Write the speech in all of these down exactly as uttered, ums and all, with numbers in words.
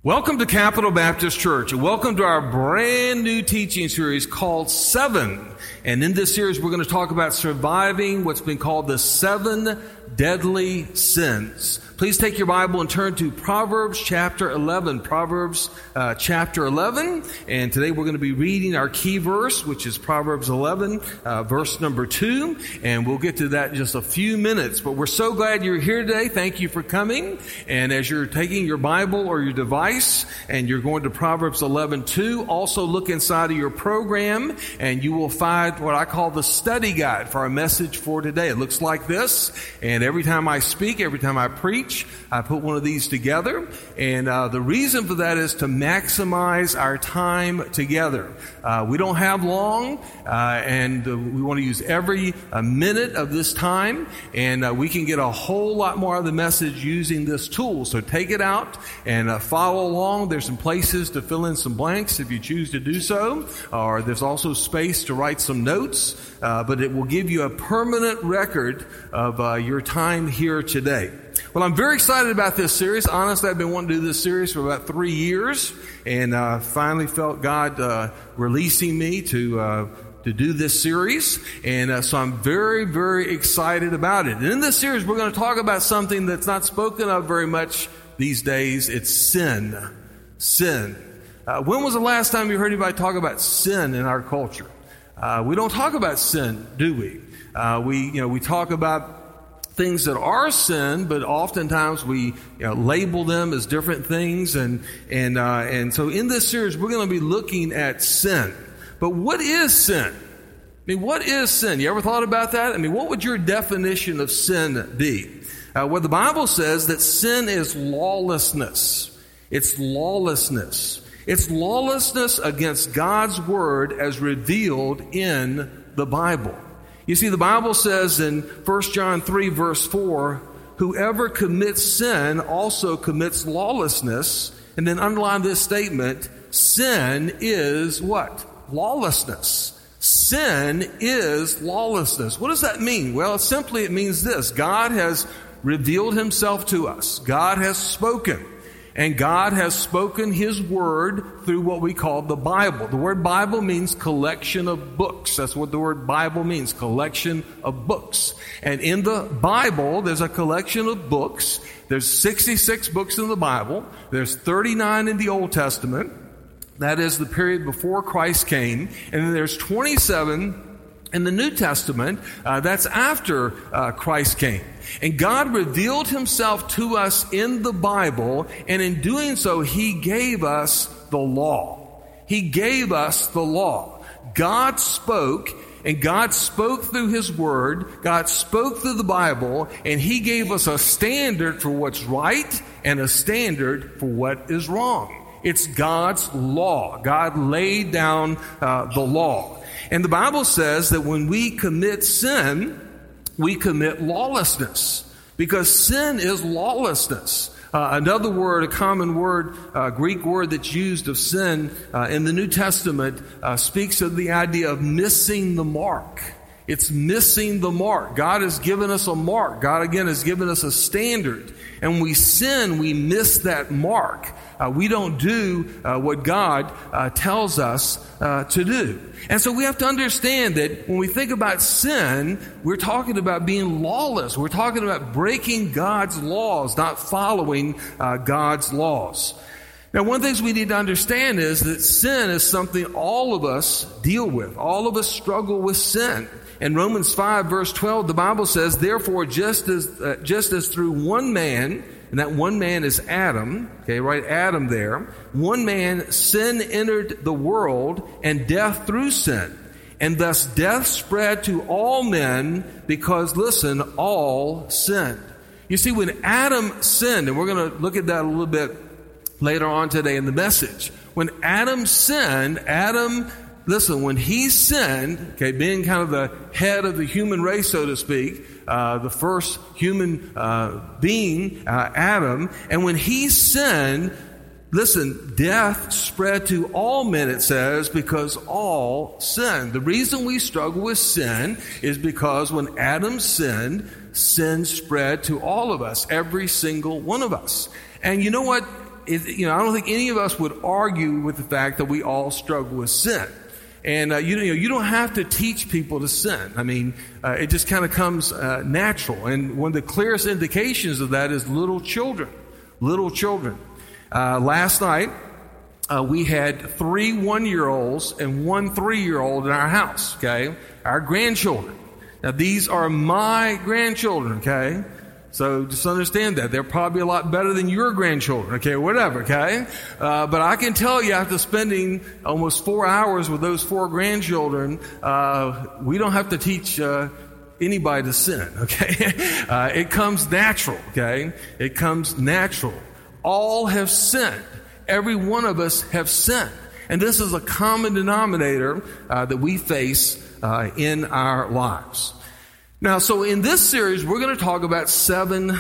Welcome to Capital Baptist Church, and welcome to our brand new teaching series called Seven. And in this series, we're going to talk about surviving what's been called the seven deadly sins. Please take your Bible and turn to Proverbs chapter eleven. Proverbs uh, chapter eleven. And today we're going to be reading our key verse, which is Proverbs eleven, uh, verse number two. And we'll get to that in just a few minutes. But we're so glad you're here today. Thank you for coming. And as you're taking your Bible or your device and you're going to Proverbs eleven two, also look inside of your program and you will find what I call the study guide for our message for today. It looks like this. And every time I speak, every time I preach, I put one of these together, and uh, the reason for that is to maximize our time together. Uh, we don't have long, uh, and uh, we want to use every uh, minute of this time, and uh, we can get a whole lot more of the message using this tool. So take it out and uh, follow along. There's some places to fill in some blanks if you choose to do so, or there's also space to write some notes, uh, but it will give you a permanent record of uh, your time here today. Well, I'm very excited about this series. Honestly, I've been wanting to do this series for about three years, and uh, finally felt God uh, releasing me to uh, to do this series, and uh, so I'm very, very excited about it. And in this series, we're going to talk about something that's not spoken of very much these days. It's sin. Sin. Uh, when was the last time you heard anybody talk about sin in our culture? Uh, we don't talk about sin, do we? Uh, we, you know, we talk about things that are sin, but oftentimes we you know, label them as different things, and and uh, and so in this series we're going to be looking at sin. But what is sin? I mean, what is sin? You ever thought about that? I mean, what would your definition of sin be? Uh, well, the Bible says that sin is lawlessness. It's lawlessness. It's lawlessness against God's word as revealed in the Bible. You see, the Bible says in First John three, verse four, whoever commits sin also commits lawlessness. And then underline this statement, sin is what? Lawlessness. Sin is lawlessness. What does that mean? Well, simply it means this. God has revealed himself to us. God has spoken. And God has spoken his word through what we call the Bible. The word Bible means collection of books. That's what the word Bible means, collection of books. And in the Bible, there's a collection of books. There's sixty-six books in the Bible. There's thirty-nine in the Old Testament. That is the period before Christ came. And then there's twenty-seven in the New Testament. Uh, that's after uh, Christ came. And God revealed himself to us in the Bible, and in doing so, he gave us the law. He gave us the law. God spoke, and God spoke through his word. God spoke through the Bible, and he gave us a standard for what's right and a standard for what is wrong. It's God's law. God laid down uh, the law. And the Bible says that when we commit sin, we commit lawlessness, because sin is lawlessness. Uh, another word, a common word, uh, Greek word that's used of sin uh, in the New Testament uh, speaks of the idea of missing the mark. It's missing the mark. God has given us a mark. God, again, has given us a standard. And when we sin, we miss that mark. Uh, we don't do uh, what God uh, tells us uh, to do. And so we have to understand that when we think about sin, we're talking about being lawless. We're talking about breaking God's laws, not following uh, God's laws. Now, one of the things we need to understand is that sin is something all of us deal with. All of us struggle with sin. In Romans five, verse twelve, the Bible says, therefore, just as uh, just as through one man, and that one man is Adam, okay, right, Adam there, one man, sin entered the world, and death through sin. And thus death spread to all men because, listen, all sinned. You see, when Adam sinned, and we're going to look at that a little bit later on today in the message. When Adam sinned, Adam Listen, when he sinned, okay, being kind of the head of the human race, so to speak, uh, the first human uh, being, uh, Adam, and when he sinned, listen, death spread to all men, it says, because all sinned. The reason we struggle with sin is because when Adam sinned, sin spread to all of us, every single one of us. And you know what? it, you know, I don't think any of us would argue with the fact that we all struggle with sin. And uh, you, you know, you don't have to teach people to sin. I mean, uh, it just kind of comes uh, natural. And one of the clearest indications of that is little children. Little children. Uh, last night, uh, we had three one-year-olds and one three-year-old in our house, okay? Our grandchildren. Now, these are my grandchildren, okay? So just understand that. They're probably a lot better than your grandchildren, okay, whatever, okay? Uh, but I can tell you, after spending almost four hours with those four grandchildren, uh, we don't have to teach uh, anybody to sin, okay? uh, it comes natural, okay? It comes natural. All have sinned. Every one of us have sinned. And this is a common denominator uh, that we face uh, in our lives. Now, so in this series, we're going to talk about seven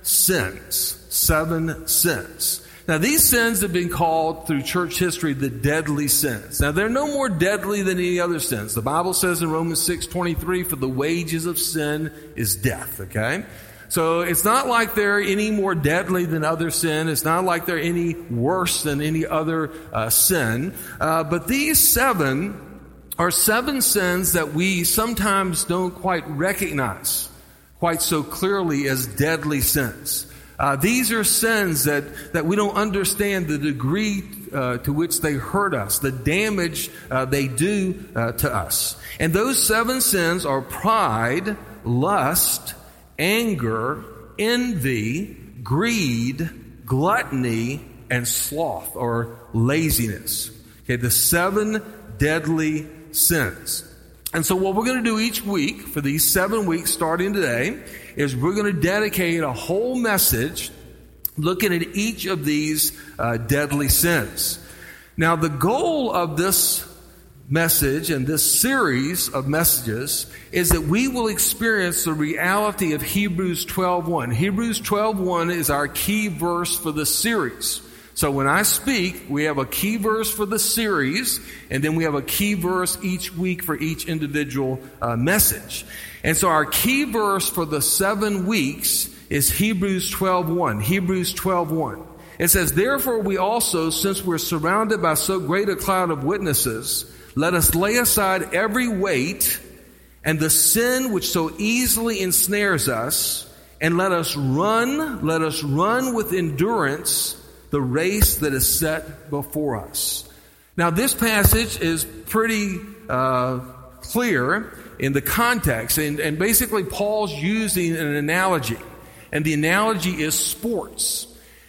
sins. Seven sins. Now, these sins have been called through church history the deadly sins. Now, they're no more deadly than any other sins. The Bible says in Romans six twenty-three, for the wages of sin is death, okay? So it's not like they're any more deadly than other sin. It's not like they're any worse than any other uh, sin. Uh, but these seven are seven sins that we sometimes don't quite recognize quite so clearly as deadly sins. Uh, these are sins that, that we don't understand the degree uh, to which they hurt us, the damage uh, they do uh, to us. And those seven sins are pride, lust, anger, envy, greed, gluttony, and sloth or laziness. Okay, the seven deadly sins. And so what we're going to do each week for these seven weeks starting today is we're going to dedicate a whole message looking at each of these uh, deadly sins. Now, the goal of this message and this series of messages is that we will experience the reality of Hebrews twelve one. Hebrews twelve one is our key verse for the series. So when I speak, we have a key verse for the series, and then we have a key verse each week for each individual uh, message. And so our key verse for the seven weeks is Hebrews twelve one. Hebrews twelve one. It says, therefore we also, since we're surrounded by so great a cloud of witnesses, let us lay aside every weight and the sin which so easily ensnares us, and let us run, let us run with endurance the race that is set before us. Now, this passage is pretty uh, clear in the context, and, and basically Paul's using an analogy, and the analogy is sports.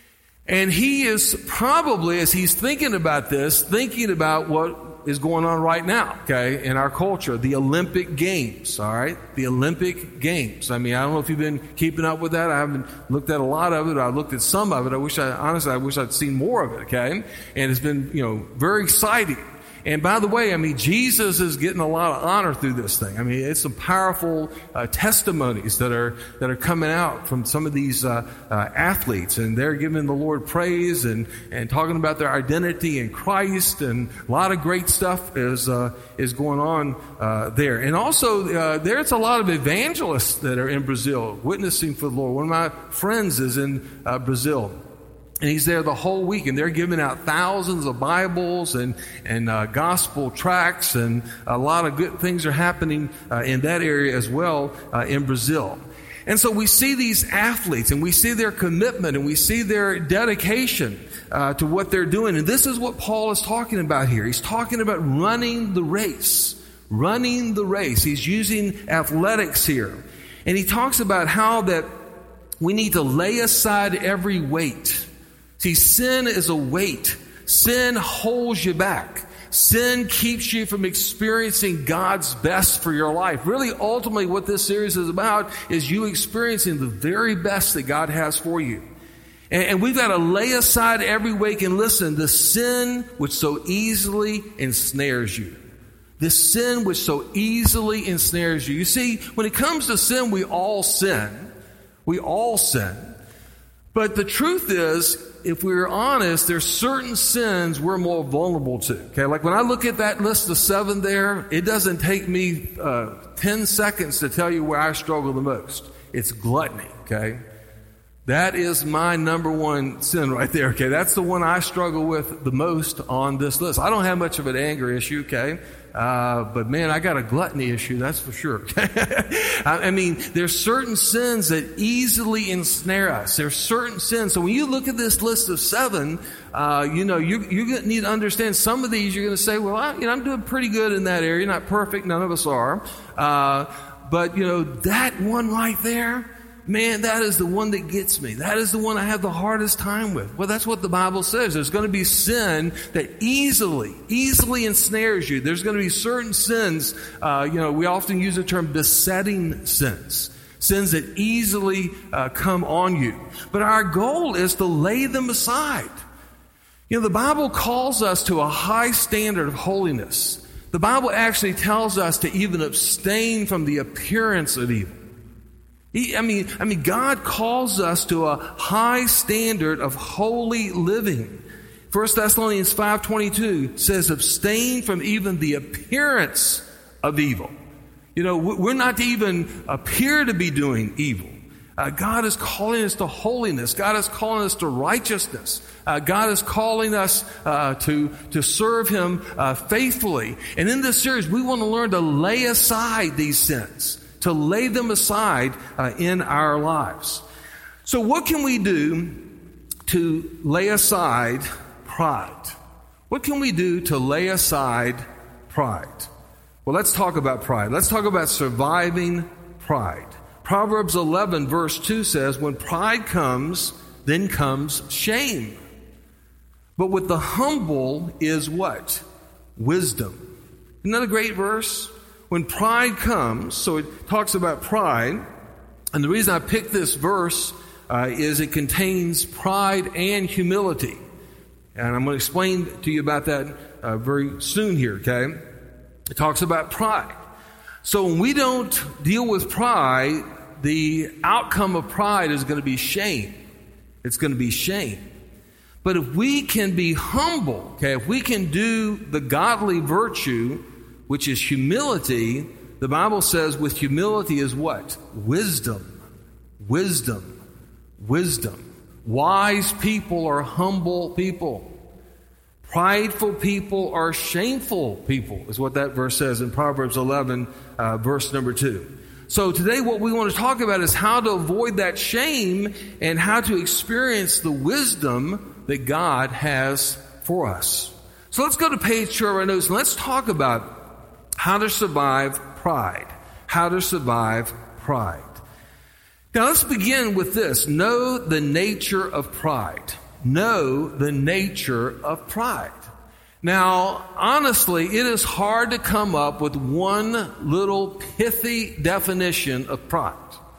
And he is probably, as he's thinking about this, thinking about what is going on right now, okay, in our culture, the Olympic Games, all right? The Olympic Games. I mean, I don't know if you've been keeping up with that. I haven't looked at a lot of it. I looked at some of it. I wish I, honestly, I wish I'd seen more of it, okay? And it's been, you know, very exciting. And by the way, I mean, Jesus is getting a lot of honor through this thing. I mean, it's some powerful uh, testimonies that are that are coming out from some of these uh, uh, athletes, and they're giving the Lord praise and and talking about their identity in Christ, and a lot of great stuff is uh, is going on uh, there. And also, uh, there's a lot of evangelists that are in Brazil witnessing for the Lord. One of my friends is in uh, Brazil. And he's there the whole week, and they're giving out thousands of Bibles and and uh, gospel tracts, and a lot of good things are happening uh, in that area as well uh, in Brazil. And so we see these athletes, and we see their commitment, and we see their dedication uh, to what they're doing. And this is what Paul is talking about here. He's talking about running the race, running the race. He's using athletics here, and he talks about how that we need to lay aside every weight. See, sin is a weight. Sin holds you back. Sin keeps you from experiencing God's best for your life. Really, ultimately, what this series is about is you experiencing the very best that God has for you. And, and we've got to lay aside every weight and listen, the sin which so easily ensnares you. The sin which so easily ensnares you. You see, when it comes to sin, we all sin. We all sin. But the truth is, if we're honest, there's certain sins we're more vulnerable to. Okay, like when I look at that list of seven there, it doesn't take me uh, ten seconds to tell you where I struggle the most. It's gluttony, okay? That is my number one sin right there, okay? That's the one I struggle with the most on this list. I don't have much of an anger issue, okay? Uh, but man, I got a gluttony issue, that's for sure. I mean, there's certain sins that easily ensnare us. There's certain sins. So when you look at this list of seven, uh, you know, you, you're going to need to understand some of these. You're going to say, well, I, you know, I'm doing pretty good in that area. Not perfect. None of us are. Uh, but you know, that one right there, man, that is the one that gets me. That is the one I have the hardest time with. Well, that's what the Bible says. There's going to be sin that easily, easily ensnares you. There's going to be certain sins, uh, you know, we often use the term besetting sins. Sins that easily uh, come on you. But our goal is to lay them aside. You know, the Bible calls us to a high standard of holiness. The Bible actually tells us to even abstain from the appearance of evil. He, I mean, I mean, God calls us to a high standard of holy living. First Thessalonians five twenty-two says, abstain from even the appearance of evil. You know, we're not to even appear to be doing evil. Uh, God is calling us to holiness. God is calling us to righteousness. Uh, God is calling us uh, to to serve Him uh, faithfully. And in this series, we want to learn to lay aside these sins. To lay them aside uh, in our lives. So what can we do to lay aside pride? What can we do to lay aside pride? Well, let's talk about pride. Let's talk about surviving pride. Proverbs eleven verse two says, when pride comes, then comes shame. But with the humble is what? Wisdom. Isn't that a great verse? When pride comes, so it talks about pride, and the reason I picked this verse uh, is it contains pride and humility. And I'm going to explain to you about that uh, very soon here, okay? It talks about pride. So when we don't deal with pride, the outcome of pride is going to be shame. It's going to be shame. But if we can be humble, okay, if we can do the godly virtue, which is humility, the Bible says with humility is what? Wisdom. Wisdom. Wisdom. Wise people are humble people. Prideful people are shameful people, is what that verse says in Proverbs eleven, uh, verse number two. So today what we want to talk about is how to avoid that shame and how to experience the wisdom that God has for us. So let's go to page two of our notes and let's talk about how to survive pride. How to survive pride. Now let's begin with this. Know the nature of pride. Know the nature of pride. Now, honestly, it is hard to come up with one little pithy definition of pride.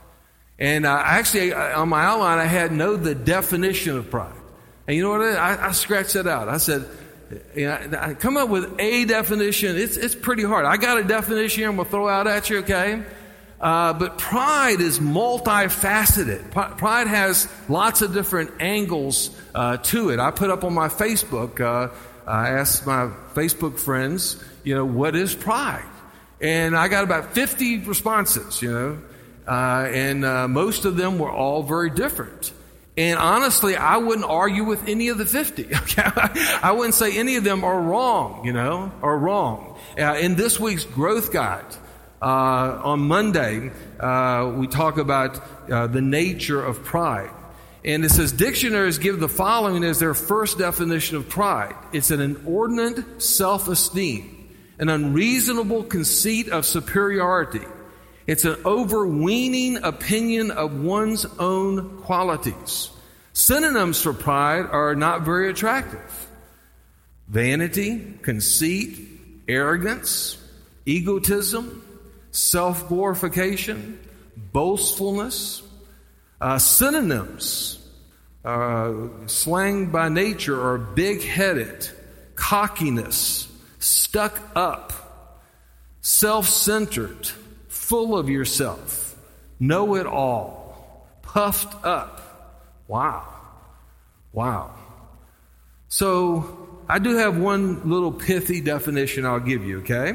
And uh, actually, on my outline, I had know the definition of pride. And you know what? I, I scratched that out. I said, you know, I come up with a definition. It's it's pretty hard. I got a definition here I'm going to throw out at you, okay? Uh, but pride is multifaceted. Pride has lots of different angles uh, to it. I put up on my Facebook, uh, I asked my Facebook friends, you know, what is pride? And I got about fifty responses, you know, uh, and uh, most of them were all very different. And honestly, I wouldn't argue with any of the fifty. Okay? I wouldn't say any of them are wrong, you know, are wrong. Uh, in this week's Growth Guide, uh, on Monday, uh, we talk about uh, the nature of pride. And it says, dictionaries give the following as their first definition of pride. It's an inordinate self-esteem, an unreasonable conceit of superiority. It's an overweening opinion of one's own qualities. Synonyms for pride are not very attractive. Vanity, conceit, arrogance, egotism, self-glorification, boastfulness. Uh, synonyms, uh, slang by nature, are big-headed, cockiness, stuck up, self-centered, full of yourself, know-it-all, puffed up. Wow. Wow. So I do have one little pithy definition I'll give you, okay?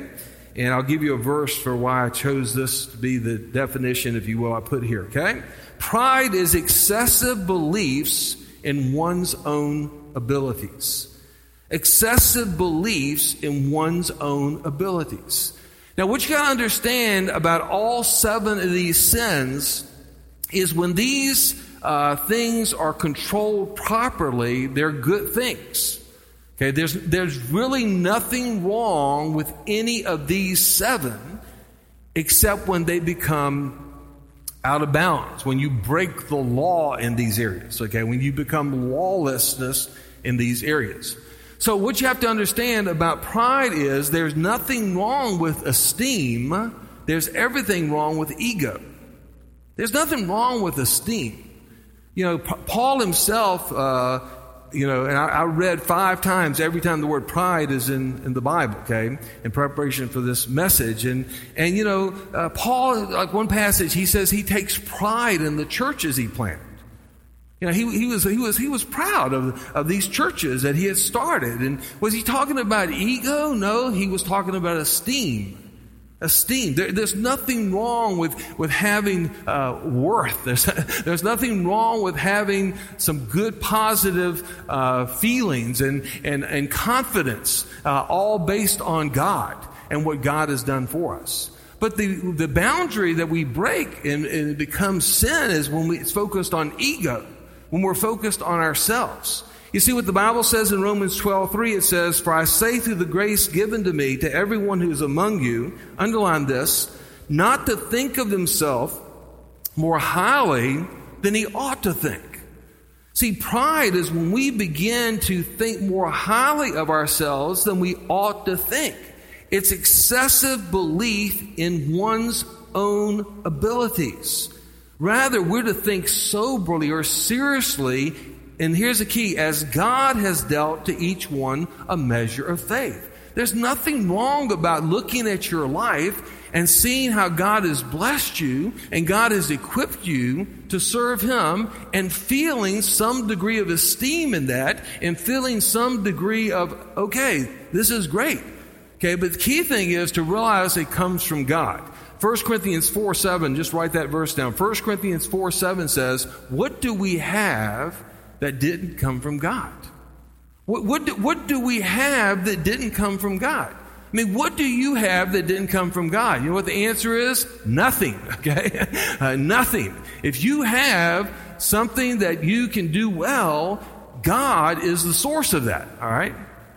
And I'll give you a verse for why I chose this to be the definition, if you will, I put here, okay? Pride is excessive beliefs in one's own abilities. Excessive beliefs in one's own abilities. Now, what you got to understand about all seven of these sins is when these uh, things are controlled properly, they're good things. Okay, there's there's really nothing wrong with any of these seven, except when they become out of bounds, when you break the law in these areas. Okay, when you become lawlessness in these areas. So what you have to understand about pride is there's nothing wrong with esteem. There's everything wrong with ego. There's nothing wrong with esteem. You know, P- Paul himself, uh, you know, and I, I read five times every time the word pride is in, in the Bible, okay, in preparation for this message. And, and you know, uh, Paul, like one passage, he says he takes pride in the churches he planted. You know, he, he was, he was, he was proud of, of these churches that he had started. And was he talking about ego? No, he was talking about esteem. Esteem. There, there's nothing wrong with, with having, uh, worth. There's, there's nothing wrong with having some good, positive, uh, feelings and, and, and confidence, uh, all based on God and what God has done for us. But the, the boundary that we break and, and it becomes sin is when we, it's focused on ego. When we're focused on ourselves. You see what the Bible says in Romans twelve three, it says, "For I say through the grace given to me to everyone who is among you," underline this, "not to think of himself more highly than he ought to think." See, pride is when we begin to think more highly of ourselves than we ought to think. It's excessive belief in one's own abilities. Rather, we're to think soberly or seriously, and here's the key, as God has dealt to each one a measure of faith. There's nothing wrong about looking at your life and seeing how God has blessed you and God has equipped you to serve Him and feeling some degree of esteem in that and feeling some degree of, okay, this is great. Okay, but the key thing is to realize it comes from God. First Corinthians four seven, just write that verse down. First Corinthians four seven says, what do we have that didn't come from God? What, what, do, what do we have that didn't come from God? I mean, what do you have that didn't come from God? You know what the answer is? Nothing, okay? uh, nothing. If you have something that you can do well, God is the source of that, all right?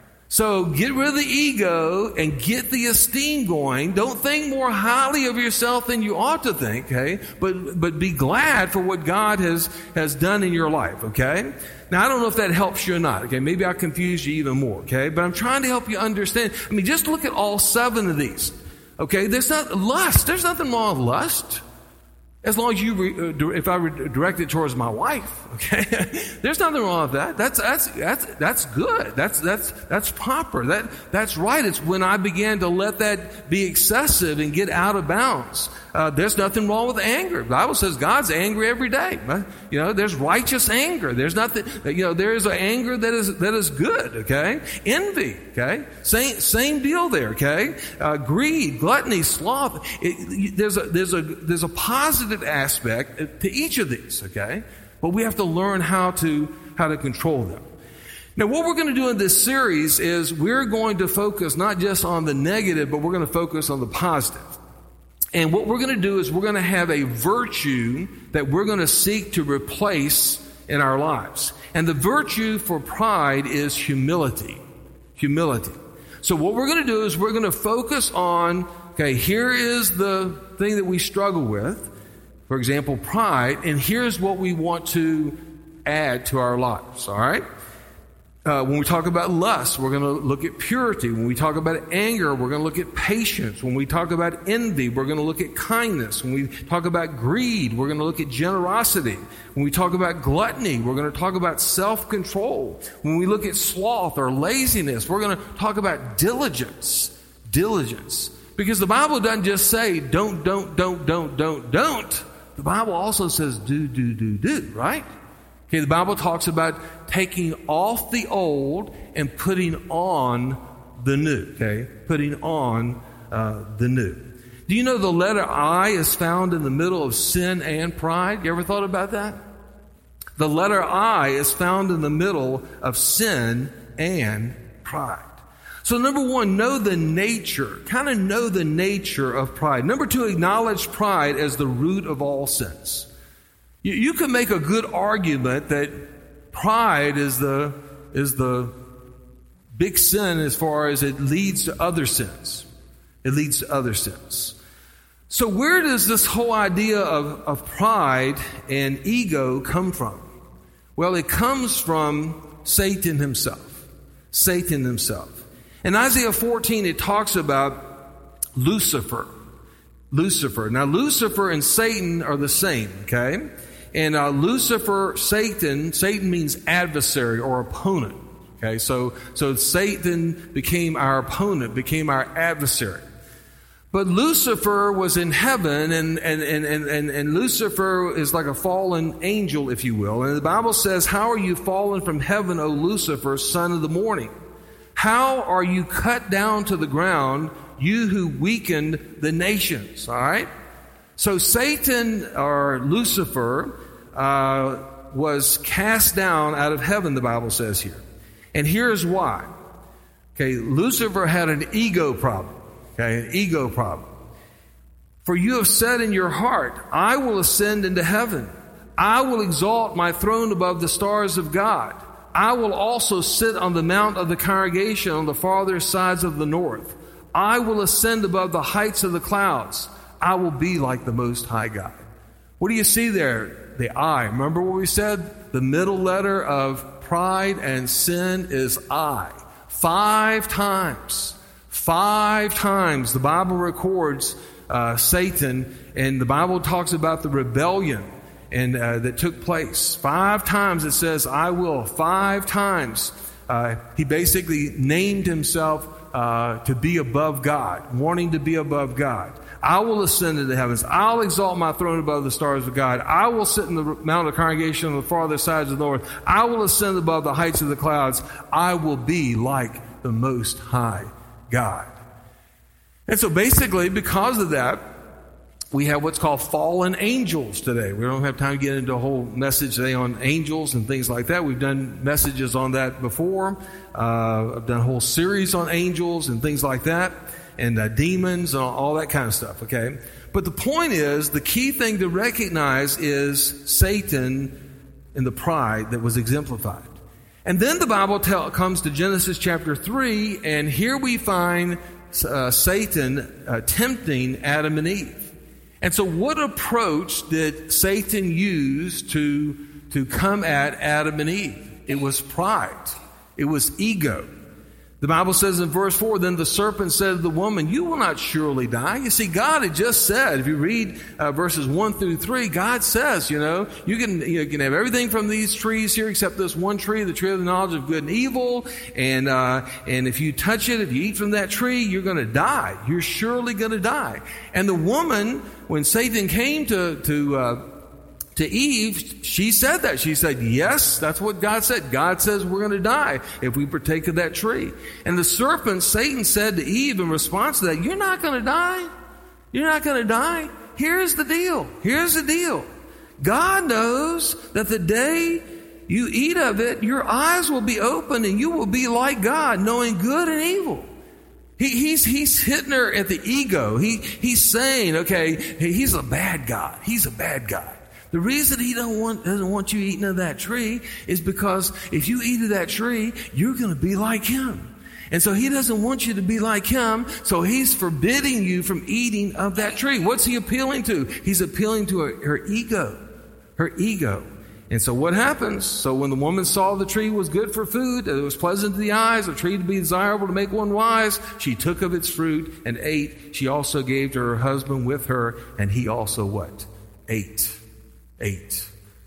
So get rid of the ego and get the esteem going. Don't think more highly of yourself than you ought to think, okay? But but be glad for what God has, has done in your life, okay? Now, I don't know if that helps you or not, okay? Maybe I confused you even more, okay? But I'm trying to help you understand. I mean, just look at all seven of these, okay? There's not lust. There's nothing wrong with lust. As long as you, re, if I direct it towards my wife, okay, there's nothing wrong with that. That's that's that's that's good. That's that's that's proper. That that's right. It's when I began to let that be excessive and get out of bounds. Uh, there's nothing wrong with anger. The Bible says God's angry every day. You know, there's righteous anger. There's nothing. You know, there is an anger that is that is good. Okay, envy. Okay, same same deal there. Okay, uh, greed, gluttony, sloth. It, there's a there's a there's a positive aspect to each of these, okay? But we have to learn how to how to control them. Now, what we're going to do in this series is we're going to focus not just on the negative, but we're going to focus on the positive. And what we're going to do is we're going to have a virtue that we're going to seek to replace in our lives. And the virtue for pride is humility. Humility. So what we're going to do is we're going to focus on, okay, here is the thing that we struggle with. For example, pride, and here's what we want to add to our lives, all right? Uh, when we talk about lust, we're going to look at purity. When we talk about anger, we're going to look at patience. When we talk about envy, we're going to look at kindness. When we talk about greed, we're going to look at generosity. When we talk about gluttony, we're going to talk about self-control. When we look at sloth or laziness, we're going to talk about diligence. Diligence. Because the Bible doesn't just say don't, don't, don't, don't, don't, don't. The Bible also says do, do, do, do, right? Okay, the Bible talks about taking off the old and putting on the new, okay? Putting on uh, the new. Do you know the letter I is found in the middle of sin and pride? You ever thought about that? The letter I is found in the middle of sin and pride. So number one, know the nature, kind of know the nature of pride. Number two, acknowledge pride as the root of all sins. You, you can make a good argument that pride is the, is the big sin as far as it leads to other sins. It leads to other sins. So where does this whole idea of, of pride and ego come from? Well, it comes from Satan himself. Satan himself. In Isaiah fourteen, it talks about Lucifer. Lucifer. Now, Lucifer and Satan are the same, okay? And uh, Lucifer, Satan, Satan means adversary or opponent, okay? So, so Satan became our opponent, became our adversary. But Lucifer was in heaven, and, and, and, and, and Lucifer is like a fallen angel, if you will. And the Bible says, how are you fallen from heaven, O Lucifer, son of the morning? How are you cut down to the ground, you who weakened the nations? All right? So Satan, or Lucifer, uh, was cast down out of heaven, the Bible says here. And here's why. Okay, Lucifer had an ego problem. Okay, an ego problem. For you have said in your heart, I will ascend into heaven. I will exalt my throne above the stars of God. I will also sit on the mount of the congregation on the farther sides of the north. I will ascend above the heights of the clouds. I will be like the Most High God. What do you see there? The I. Remember what we said? The middle letter of pride and sin is I. Five times. Five times the Bible records uh, Satan, and the Bible talks about the rebellion and uh, that took place. Five times it says, I will. Five times uh, he basically named himself uh, to be above God, wanting to be above God. I will ascend into the heavens. I'll exalt my throne above the stars of God. I will sit in the mount of the congregation on the farther sides of the north. I will ascend above the heights of the clouds. I will be like the Most High God. And so basically, because of that, we have what's called fallen angels today. We don't have time to get into a whole message today on angels and things like that. We've done messages on that before. Uh, I've done a whole series on angels and things like that, and uh, demons and all that kind of stuff, okay? But the point is, the key thing to recognize is Satan and the pride that was exemplified. And then the Bible tell, comes to Genesis chapter three, and here we find uh, Satan uh, tempting Adam and Eve. And so what approach did Satan use to, to come at Adam and Eve? It was pride. It was ego. The Bible says in verse four, then the serpent said to the woman, you will not surely die. You see, God had just said, if you read uh, verses one through three, God says, you know, you can, you can have everything from these trees here except this one tree, the tree of the knowledge of good and evil. And, uh, and if you touch it, if you eat from that tree, you're going to die. You're surely going to die. And the woman, when Satan came to, to, uh, To Eve, she said that. She said, yes, that's what God said. God says we're going to die if we partake of that tree. And the serpent, Satan, said to Eve in response to that, you're not going to die. You're not going to die. Here's the deal. Here's the deal. God knows that the day you eat of it, your eyes will be opened and you will be like God, knowing good and evil. He, he's, he's hitting her at the ego. He, he's saying, okay, he's a bad God. He's a bad God. The reason he don't want, doesn't want you eating of that tree is because if you eat of that tree, you're going to be like him. And so he doesn't want you to be like him, so he's forbidding you from eating of that tree. What's he appealing to? He's appealing to her, her ego. Her ego. And so what happens? So when the woman saw the tree was good for food, that it was pleasant to the eyes, a tree to be desirable to make one wise, she took of its fruit and ate. She also gave to her husband with her, and he also what? Ate. Eight.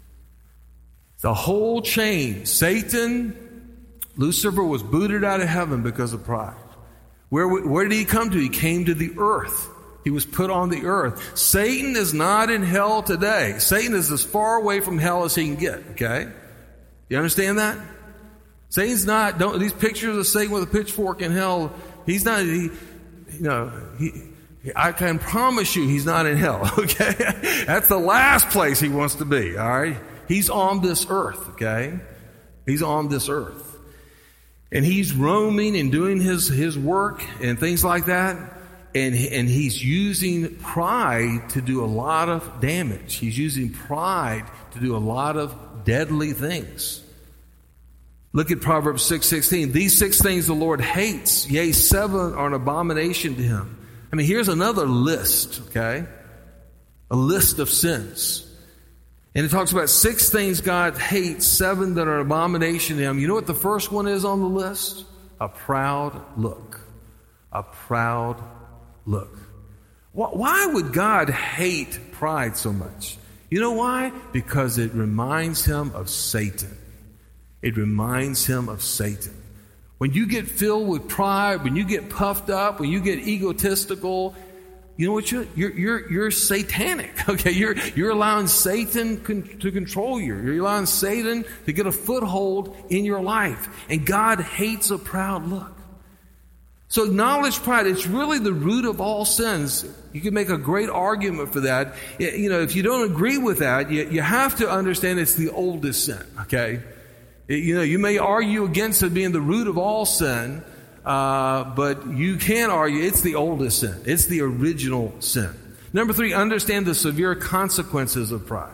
The whole chain. Satan, Lucifer was booted out of heaven because of pride. Where, where did he come to? He came to the earth. He was put on the earth. Satan is not in hell today. Satan is as far away from hell as he can get. Okay? You understand that? Satan's not, don't, these pictures of Satan with a pitchfork in hell, he's not, he, you know, he, I can promise you he's not in hell, okay? That's the last place he wants to be, all right? He's on this earth, okay? He's on this earth. And he's roaming and doing his, his work and things like that. And, and he's using pride to do a lot of damage. He's using pride to do a lot of deadly things. Look at Proverbs six sixteen. These six things the Lord hates, yea, seven are an abomination to him. I mean, here's another list, okay? A list of sins. And it talks about six things God hates, seven that are an abomination to him. You know what the first one is on the list? A proud look. A proud look. Why would God hate pride so much? You know why? Because it reminds him of Satan. It reminds him of Satan. When you get filled with pride, when you get puffed up, when you get egotistical, you know what you're, you're, you're, you're satanic, okay? You're, you're allowing Satan con- to control you. You're allowing Satan to get a foothold in your life. And God hates a proud look. So acknowledge pride. It's really the root of all sins. You can make a great argument for that. You know, if you don't agree with that, you, you have to understand it's the oldest sin, okay? You know, you may argue against it being the root of all sin, Uh, but you can argue it's the oldest sin. It's the original sin. Number three, understand the severe consequences of pride.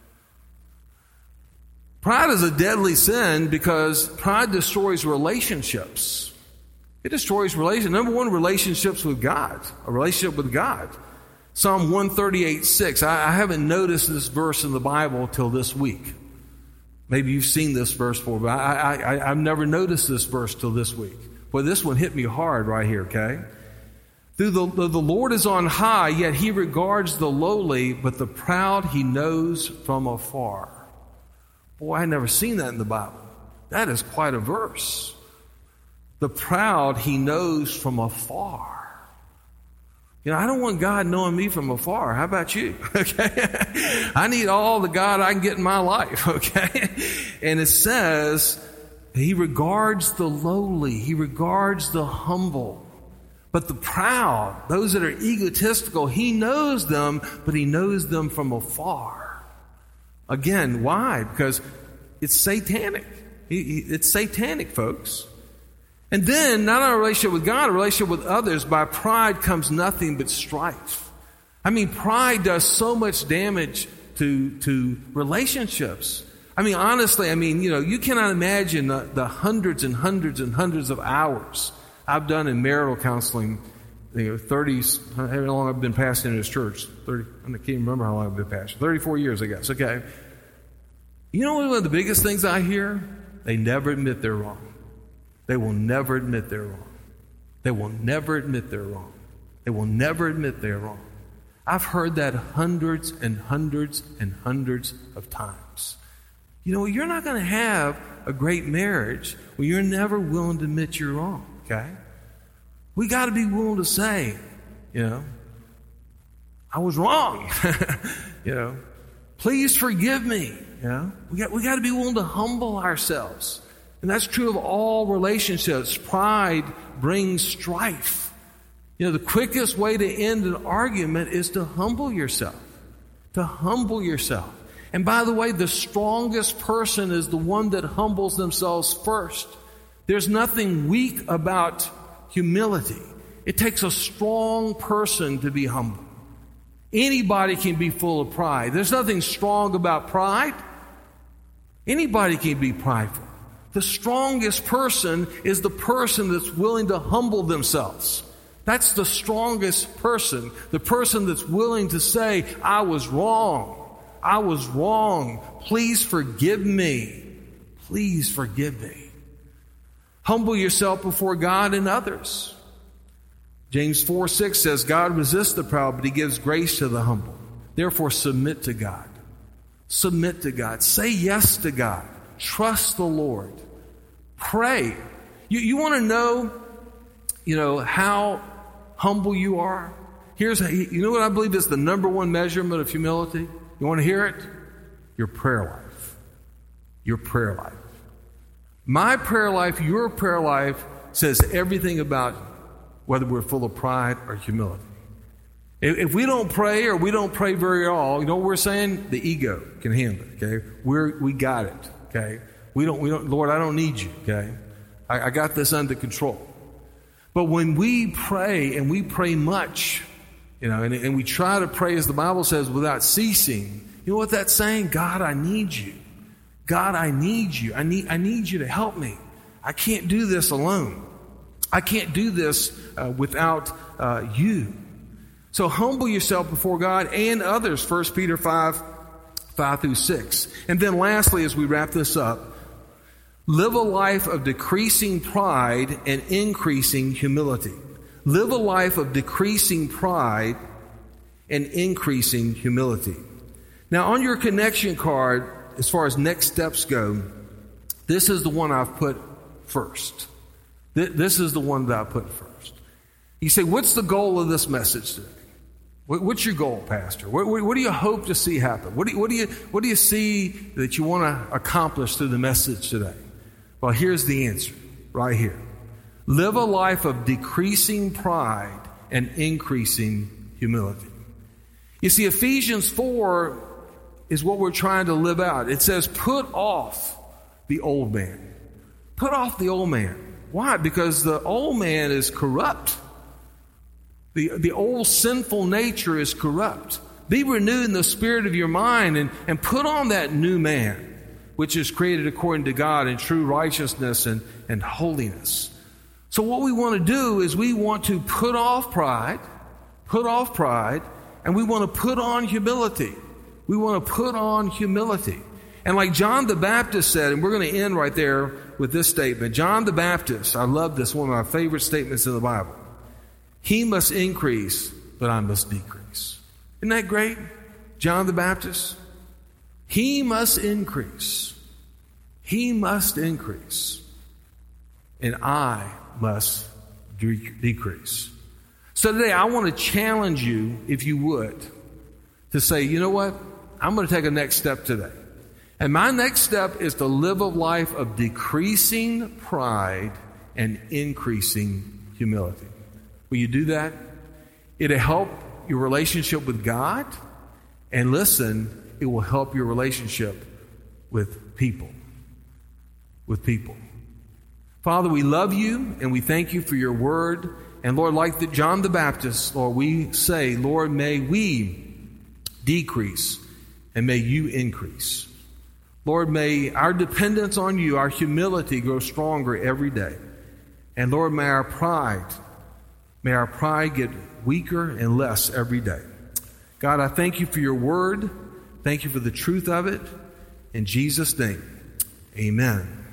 Pride is a deadly sin because pride destroys relationships. It destroys relationships. Number one, relationships with God. A relationship with God. Psalm one thirty-eight six. I, I haven't noticed this verse in the Bible till this week. Maybe you've seen this verse before, but I, I, I've never noticed this verse till this week. Well, this one hit me hard right here, okay? Through the, the, the Lord is on high, yet he regards the lowly, but the proud he knows from afar. Boy, I never seen that in the Bible. That is quite a verse. The proud he knows from afar. You know, I don't want God knowing me from afar. How about you? Okay? I need all the God I can get in my life, okay? And it says, he regards the lowly. He regards the humble. But the proud, those that are egotistical, he knows them, but he knows them from afar. Again, why? Because it's satanic. He, he, it's satanic, folks. And then, not our relationship with God, a relationship with others, by pride comes nothing but strife. I mean, pride does so much damage to, to relationships. I mean, honestly, I mean, you know, you cannot imagine the, the hundreds and hundreds and hundreds of hours I've done in marital counseling, you know, thirties, how long I've been pastoring in this church, thirty, I can't even remember how long I've been pastoring, thirty-four years, I guess, okay. You know one of the biggest things I hear? They never admit they're wrong. They will never admit they're wrong. They will never admit they're wrong. They will never admit they're wrong. I've heard that hundreds and hundreds and hundreds of times. You know, you're not going to have a great marriage when you're never willing to admit you're wrong, okay? We got to be willing to say, you know, I was wrong. You know, please forgive me. You know, we got we got to be willing to humble ourselves. And that's true of all relationships. Pride brings strife. You know, the quickest way to end an argument is to humble yourself. To humble yourself. And by the way, the strongest person is the one that humbles themselves first. There's nothing weak about humility. It takes a strong person to be humble. Anybody can be full of pride. There's nothing strong about pride. Anybody can be prideful. The strongest person is the person that's willing to humble themselves. That's the strongest person. The person that's willing to say, I was wrong. I was wrong. Please forgive me. Please forgive me. Humble yourself before God and others. James four six says, God resists the proud, but he gives grace to the humble. Therefore, submit to God. Submit to God. Say yes to God. Trust the Lord. Pray. You, you want to know, you know, how humble you are? Here's, you know what I believe is the number one measurement of humility? You want to hear it? Your prayer life. Your prayer life. My prayer life, your prayer life says everything about whether we're full of pride or humility. If, if we don't pray or we don't pray very all, you know what we're saying? The ego can handle it, okay? We're, we got it, okay? We don't, we don't, Lord, I don't need you, okay? I, I got this under control. But when we pray and we pray much, you know, and, and we try to pray, as the Bible says, without ceasing, you know what that's saying? God, I need you. God, I need you. I need, I need you to help me. I can't do this alone. I can't do this uh, without uh, you. So humble yourself before God and others, First Peter five, five through six. And then lastly, as we wrap this up, live a life of decreasing pride and increasing humility. Live a life of decreasing pride and increasing humility. Now, on your connection card, as far as next steps go, this is the one I've put first. This is the one that I put first. You say, what's the goal of this message today? What's your goal, Pastor? What, what, what do you hope to see happen? What do, you, what, do you, what do you see that you want to accomplish through the message today? Well, here's the answer right here. Live a life of decreasing pride and increasing humility. You see, Ephesians four is what we're trying to live out. It says, put off the old man. Put off the old man. Why? Because the old man is corrupt. The, the old sinful nature is corrupt. Be renewed in the spirit of your mind and, and put on that new man, which is created according to God in true righteousness and, and holiness. So what we want to do is we want to put off pride, put off pride, and we want to put on humility. We want to put on humility. And like John the Baptist said, and we're going to end right there with this statement. John the Baptist, I love this, one of my favorite statements in the Bible. He must increase, but I must decrease. Isn't that great? John the Baptist. He must increase. He must increase. And I must de- decrease. So today I want to challenge you, if you would, to say, you know what? I'm going to take a next step today. And my next step is to live a life of decreasing pride and increasing humility. Will you do that? It'll help your relationship with God. And listen, it will help your relationship with people. With people. Father, we love you and we thank you for your word. And Lord, like the John the Baptist, Lord, we say, Lord, may we decrease and may you increase. Lord, may our dependence on you, our humility grow stronger every day. And Lord, may our pride, may our pride get weaker and less every day. God, I thank you for your word. Thank you for the truth of it. In Jesus' name, amen.